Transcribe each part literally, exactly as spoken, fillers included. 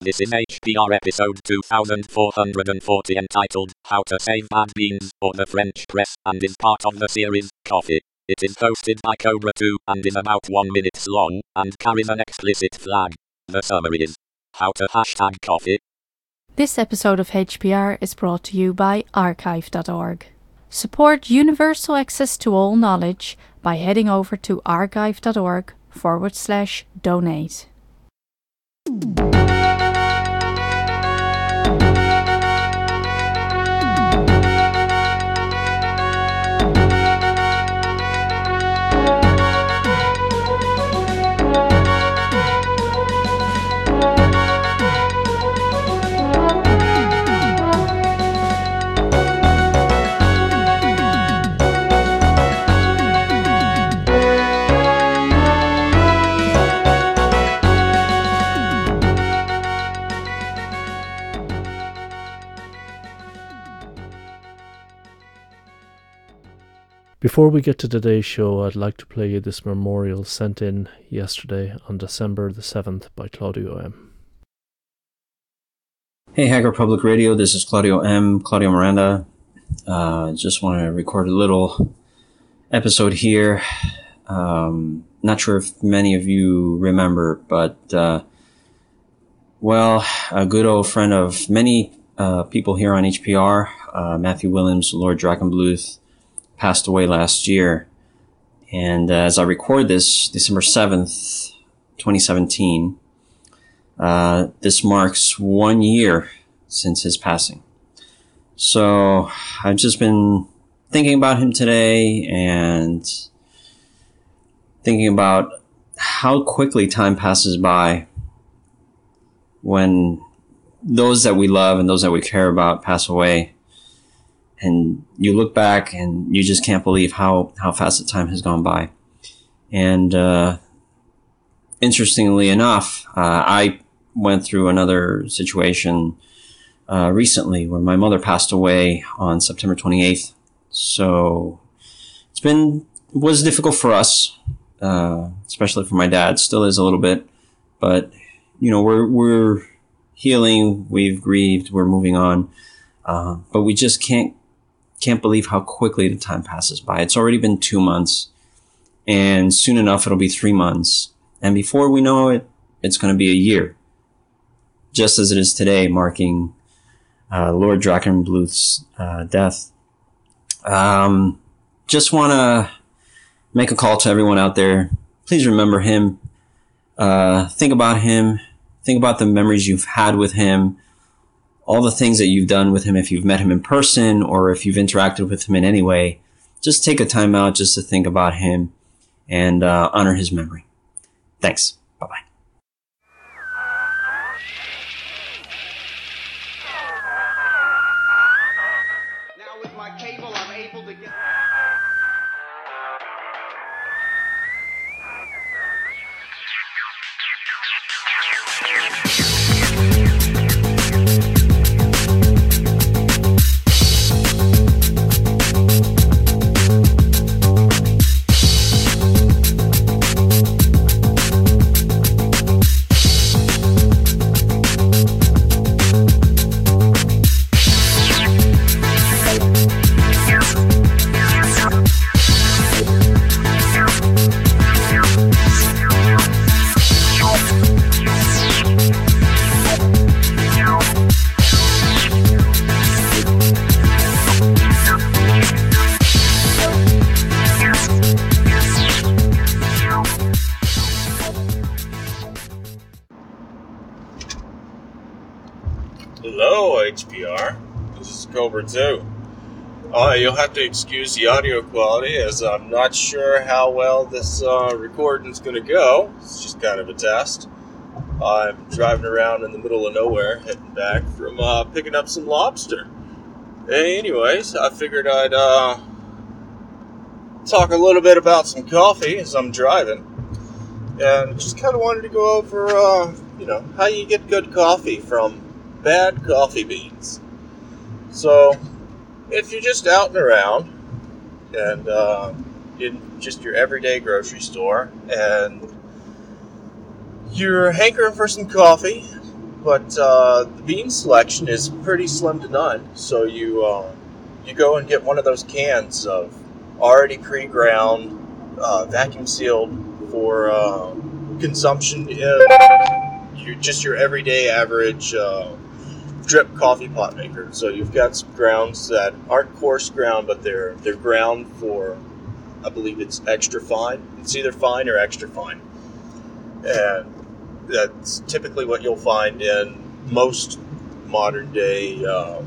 This is H P R episode two thousand four hundred forty entitled, How to Save Bad Beans, or the French Press, and is part of the series, Coffee. It is hosted by Cobra two, and is about one minute long, and carries an explicit flag. The summary is, how to hashtag coffee. This episode of H P R is brought to you by archive dot org. Support universal access to all knowledge by heading over to archive dot org forward slash donate. Before we get to today's show, I'd like to play you this memorial sent in yesterday on December the seventh by Claudio M. Hey, Hacker Public Radio, this is Claudio M, Claudio Miranda. Uh, just want to record a little episode here. Um, not sure if many of you remember, but, uh, well, a good old friend of many uh, people here on H P R, uh, Matthew Williams, Lord Drakenbluth, passed away last year. And uh, as I record this, December seventh, twenty seventeen, uh, this marks one year since his passing. So I've just been thinking about him today and thinking about how quickly time passes by when those that we love and those that we care about pass away. And you look back and you just can't believe how, how fast the time has gone by. And uh, interestingly enough, uh, I went through another situation uh, recently where my mother passed away on September twenty-eighth. So it's been, it was difficult for us, uh, especially for my dad. Still is a little bit. But, you know, we're, we're healing, we've grieved, we're moving on. Uh, but we just can't Can't believe how quickly the time passes by. It's already been two months, and soon enough it'll be three months. And before we know it, it's going to be a year. Just as it is today, marking uh, Lord Drakenbluth's uh, death. Um, just want to make a call to everyone out there. Please remember him. Uh, think about him. Think about the memories you've had with him. All the things that you've done with him, if you've met him in person or if you've interacted with him in any way. Just take a time out just to think about him and uh, honor his memory. Thanks. Bye-bye. Now with my cable, I'm able to get... Hello, H P R. This is Cobra two. Uh, you'll have to excuse the audio quality, as I'm not sure how well this uh, recording is going to go. It's just kind of a test. I'm driving around in the middle of nowhere, heading back from uh, picking up some lobster. Hey, anyways, I figured I'd uh, talk a little bit about some coffee as I'm driving. And just kind of wanted to go over, uh, you know, how you get good coffee from bad coffee beans. So, if you're just out and around, and uh, in just your everyday grocery store, and you're hankering for some coffee, but uh, the bean selection is pretty slim to none. So you uh, you go and get one of those cans of already pre-ground, uh, vacuum sealed for uh, consumption in your, just your everyday average uh, drip coffee pot maker. So you've got some grounds that aren't coarse ground, but they're they're ground for, I believe it's extra fine. It's either fine or extra fine, and that's typically what you'll find in most modern day uh,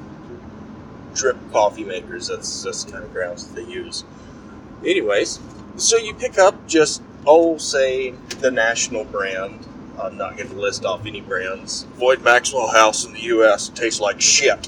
drip coffee makers. That's that's the kind of grounds that they use. Anyways, so you pick up just, oh, say, the National brand. I'm not going to list off any brands. Avoid Maxwell House in the U S. It tastes like shit.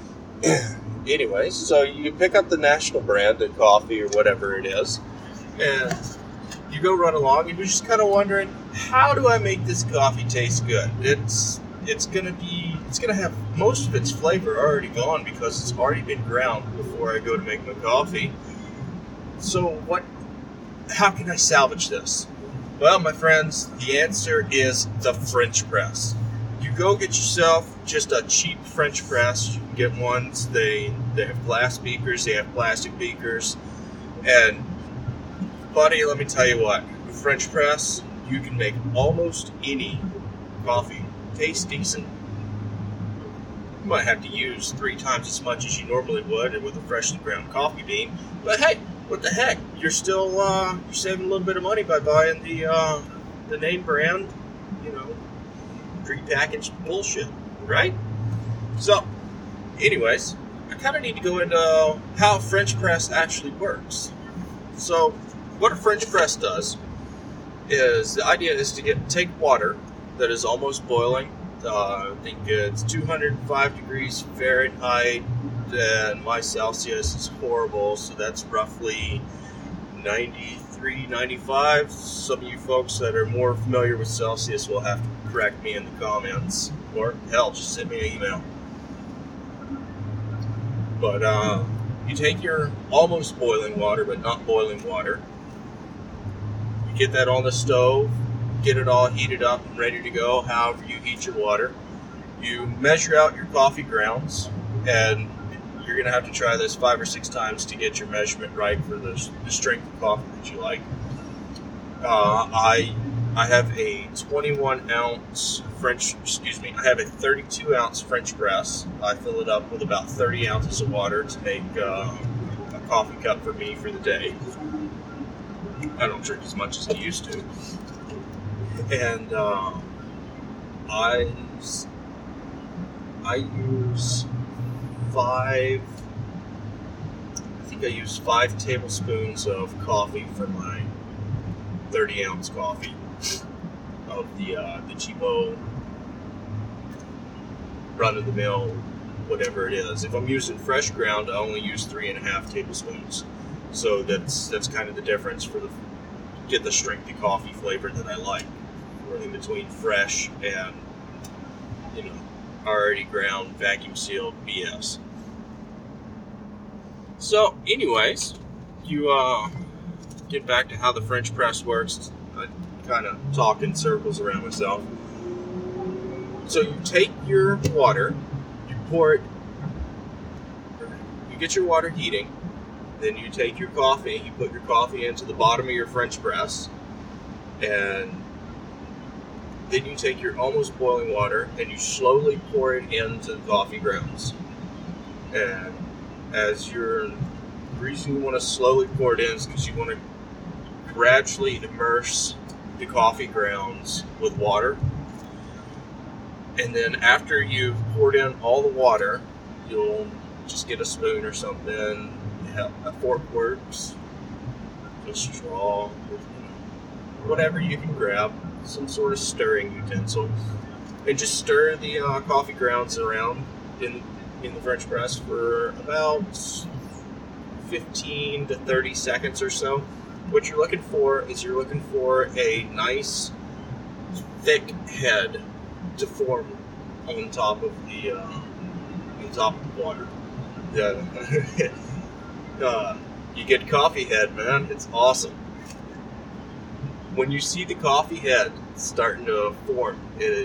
Anyways, so you pick up the National brand of coffee or whatever it is, and you go run along, and you're just kind of wondering, how do I make this coffee taste good? It's it's gonna be it's gonna have most of its flavor already gone because it's already been ground before I go to make my coffee. So what? How can I salvage this? Well, my friends, the answer is the French press. You go get yourself just a cheap French press. You can get ones, they, they have glass beakers, they have plastic beakers. And, buddy, let me tell you what. With French press, you can make almost any coffee taste decent. You might have to use three times as much as you normally would with a freshly ground coffee bean. But hey, what the heck? You're still uh, you're saving a little bit of money by buying the uh, the name brand, you know, prepackaged bullshit, right? So, anyways, I kind of need to go into how French press actually works. So, what a French press does is the idea is to get take water that is almost boiling. Uh, I think it's two hundred five degrees Fahrenheit. And my Celsius is horrible, so that's roughly ninety-three, ninety-five. Some of you folks that are more familiar with Celsius will have to correct me in the comments, or hell, just send me an email. But uh, you take your almost boiling water, but not boiling water. You get that on the stove, get it all heated up and ready to go, however you heat your water. You measure out your coffee grounds, and you're going to have to try this five or six times to get your measurement right for the, the strength of coffee that you like. Uh, I I have a twenty-one ounce French, excuse me, I have a thirty-two ounce French press. I fill it up with about thirty ounces of water to make uh, a coffee cup for me for the day. I don't drink as much as I used to. And uh, I, I use five, I think I use five tablespoons of coffee for my thirty ounce coffee of the uh, the cheapo run of the mill, whatever it is. If I'm using fresh ground, I only use three and a half tablespoons. So that's that's kind of the difference for the get the strength of coffee flavor that I like. We're in between fresh and, you know, already ground, vacuum sealed B S. So, anyways, you uh, get back to how the French press works. I kind of talk in circles around myself. So you take your water, you pour it, you get your water heating, then you take your coffee, you put your coffee into the bottom of your French press, and then you take your almost boiling water and you slowly pour it into the coffee grounds. And as you're, the reason you want to slowly pour it in is because you want to gradually immerse the coffee grounds with water. And then after you've poured in all the water, you'll just get a spoon or something. Yeah, a fork works, a straw, whatever you can grab, some sort of stirring utensil, and just stir the uh, coffee grounds around in in the French press for about fifteen to thirty seconds or so. What you're looking for is you're looking for a nice thick head to form on top of the uh, on top of the water. Yeah. uh, you get coffee head, man. It's awesome. When you see the coffee head starting to form, it, you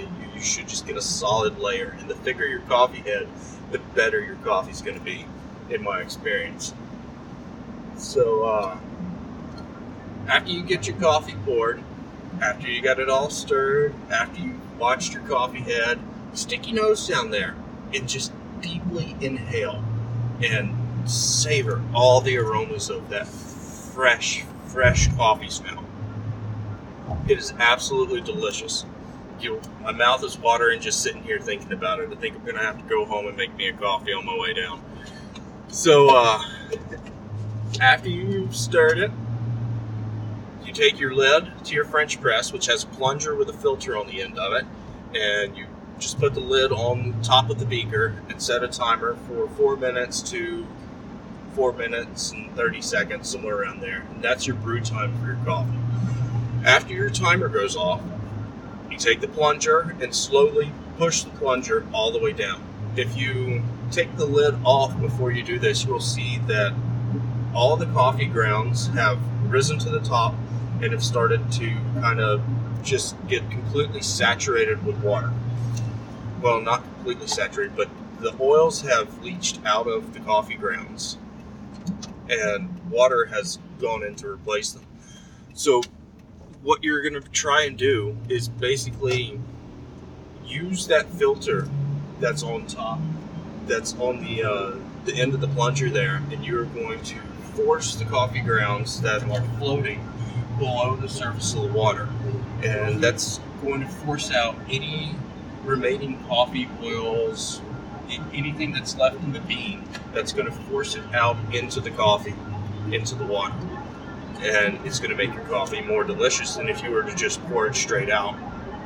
should just get a solid layer. And the thicker your coffee head, the better your coffee's going to be, in my experience. So, uh, after you get your coffee poured, after you got it all stirred, after you watched your coffee head, stick your nose down there and just deeply inhale and savor all the aromas of that fresh, fresh coffee smell. It is absolutely delicious. You, my mouth is watering just sitting here thinking about it. I think I'm going to have to go home and make me a coffee on my way down. So, uh, after you've stirred it, you take your lid to your French press, which has a plunger with a filter on the end of it, and you just put the lid on top of the beaker and set a timer for four minutes to four minutes and thirty seconds, somewhere around there. And that's your brew time for your coffee. After your timer goes off, you take the plunger and slowly push the plunger all the way down. If you take the lid off before you do this, you'll see that all the coffee grounds have risen to the top and have started to kind of just get completely saturated with water. Well, not completely saturated, but the oils have leached out of the coffee grounds and water has gone in to replace them. So what you're going to try and do is basically use that filter that's on top, that's on the uh, the end of the plunger there, and you're going to force the coffee grounds that are floating below the surface of the water, and that's going to force out any remaining coffee oils, anything that's left in the bean. That's going to force it out into the coffee, into the water, and it's going to make your coffee more delicious than if you were to just pour it straight out.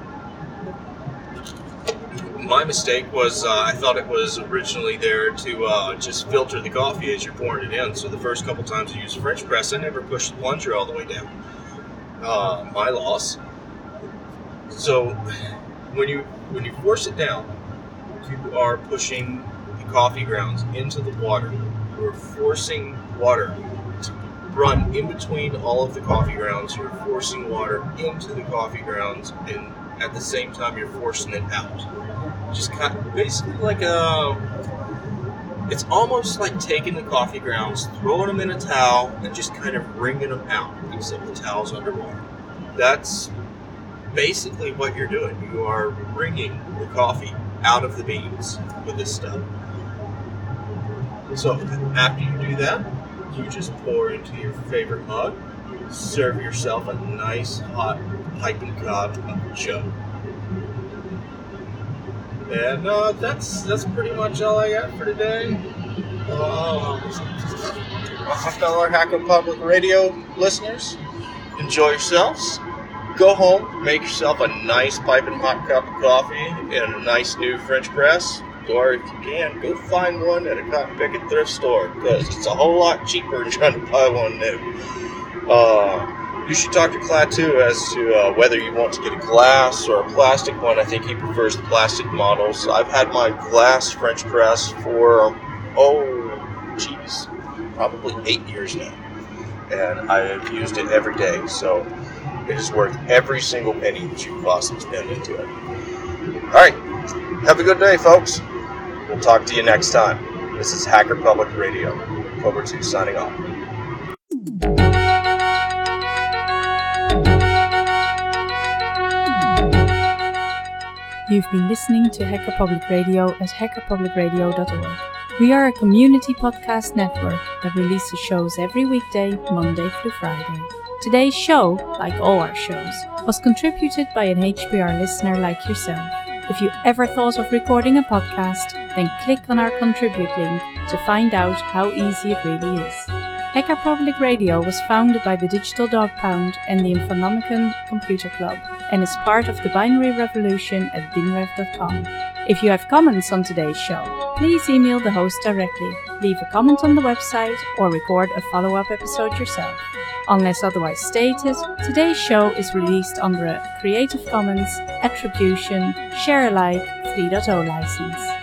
My mistake was uh, I thought it was originally there to uh, just filter the coffee as you're pouring it in. So the first couple times I used a French press, I never pushed the plunger all the way down. Uh, my loss. So when you when you force it down, you are pushing the coffee grounds into the water. You're forcing water to run in between all of the coffee grounds. You're forcing water into the coffee grounds, and at the same time you're forcing it out. Just kind of basically like a, it's almost like taking the coffee grounds, throwing them in a towel, and just kind of wringing them out, except the towel's underwater. That's basically what you're doing. You are wringing the coffee out of the beans with this stuff. So after you do that, you just pour into your favorite mug, serve yourself a nice hot piping hot of Joe. And uh, that's that's pretty much all I got for today. Uh, my fellow Hacker Public Radio listeners, enjoy yourselves. Go home, make yourself a nice piping hot cup of coffee and a nice new French press. Or if you can, go find one at a cotton picket thrift store, because it's a whole lot cheaper than trying to buy one new. Uh, You should talk to Klaatu as to uh, whether you want to get a glass or a plastic one. I think he prefers the plastic models. I've had my glass French press for, oh, geez, probably eight years now. And I have used it every day, so it is worth every single penny that you can possibly spend into it. All right, have a good day, folks. We'll talk to you next time. This is Hacker Public Radio. Cobra two signing off. You've been listening to Hacker Public Radio at hacker public radio dot org. We are a community podcast network that releases shows every weekday, Monday through Friday. Today's show, like all our shows, was contributed by an H P R listener like yourself. If you ever thought of recording a podcast, then click on our contribute link to find out how easy it really is. Hacker Public Radio was founded by the Digital Dog Pound and the Infonomicon Computer Club, and is part of the binary revolution at binrev dot com. If you have comments on today's show, please email the host directly, leave a comment on the website, or record a follow-up episode yourself. Unless otherwise stated, today's show is released under a Creative Commons Attribution Share Alike three point oh license.